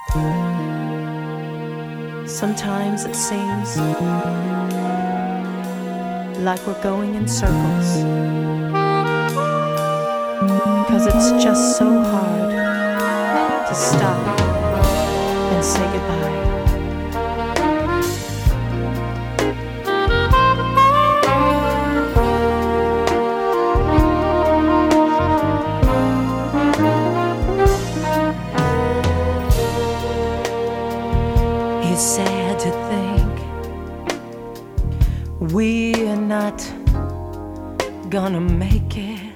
Sometimes it seems like we're going in circles, 'cause it's just so hard to stop and say goodbye. It's sad to think we're not gonna make it.